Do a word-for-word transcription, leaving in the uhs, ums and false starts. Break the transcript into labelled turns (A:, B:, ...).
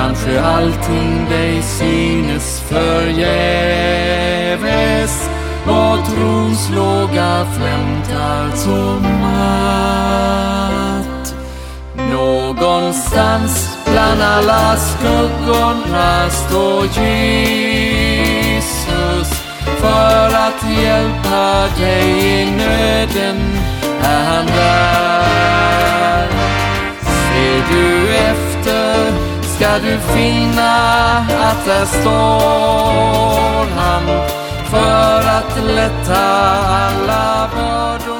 A: Kanske allting dig synes förgäves, och trons låga flämtar tommat. Någonstans bland alla skuggorna står Jesus, för att hjälpa dig i nöden är han där. Ser du efter ska du finna att där står han, för att lätta alla bördor.